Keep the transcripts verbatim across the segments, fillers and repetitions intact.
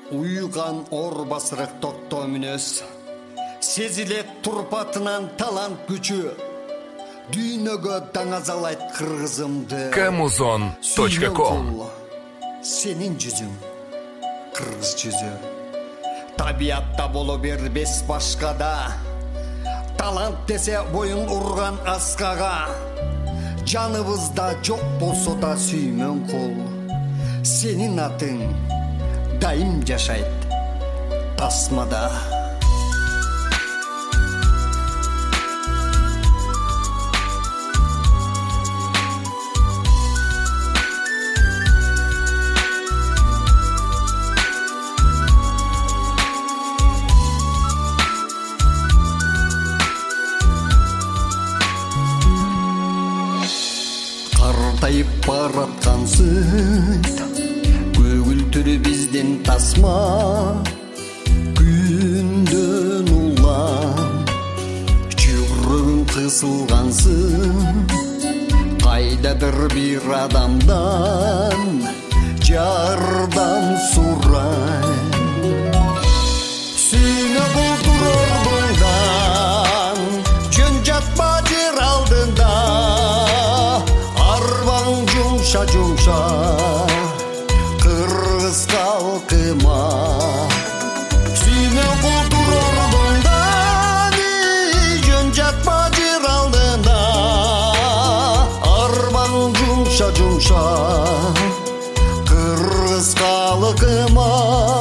Uyugan ор басырык токтоо мүнөз, сезилет турпатынан талант күчү, дүйнөгө даңазалайт кыргызымды. камузон точка ком. Сенин жүзүң кыргыз жүзү, табиятта боло бербес башкада, талант десе боюн урган аскага, жаныбызда жок болсо да сүймөн кол, сенин атың дайым жашайт тасмада. Картайып бараткансың, көгүлтүрү биздин тасма, күндөн улам жүрөгүң кысылгансың, кайдадыр бир адамдан жардам сурай. Сүйме бултур ордуңдан, жөн жатпа жер алдында, арбаң жумша жумша кыргыз калкыма. Сүйме бултур ордуңдан, жөн жатпа жер алдында, арбаң жумша жумша кыргыз калкыма.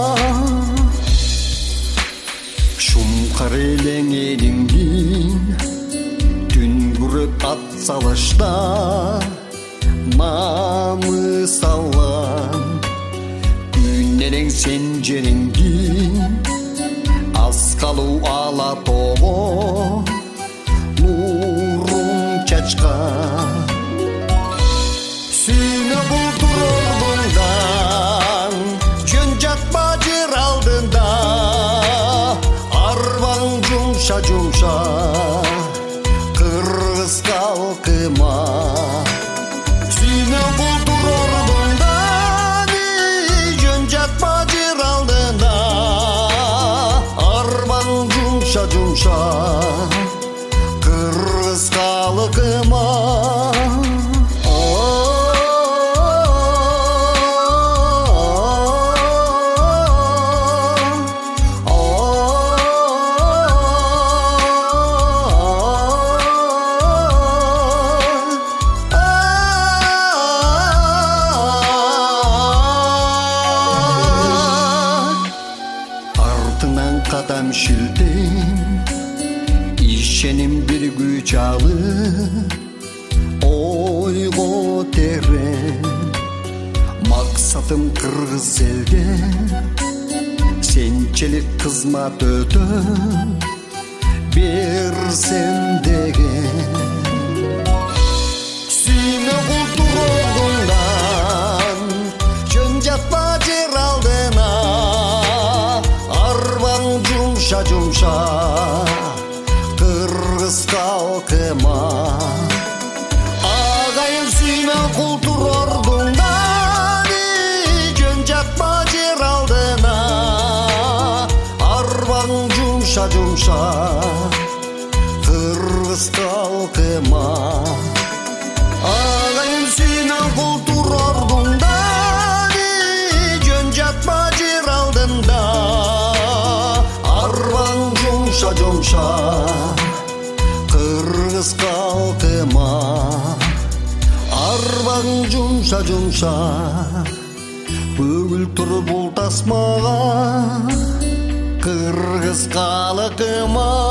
Шумкар элең элиңдин түн күрөп ат салышта, намысалам күннерең сен жериңдин, аскалуу ала тобо нурун чачкан. Сүйме бултур ордуңдан, жөн жатпа жер алдында, арбаң жумша жумша кыргыз калкыма. Сүйме бултур ордуңдан, жөн жатпа жер алдында, арбаң жумша жумша кыргыз калкыма. Кадам шилтем, ишеним бир күч алып, ойго терең, максатым кыргыз элге сенчелик кызмат өтөп берсем деген. Сүйме бултур ордуңдан, жөн жатпа жер алдына, арбаң жумша жумша кыргыз калкыма. Агайым сүйме бултур ордуңдан, жөн жатпа жер алдына, арбаң жумша жумша кыргыз калкыма. Агайым сүйме бултур ордуңдан, жөн жатпа жер алдында, арбаң жумша жумша кыргыз калкыма. Арбаң жумша жумша көгүлтүр бул тасмага, кыргыз калкыма.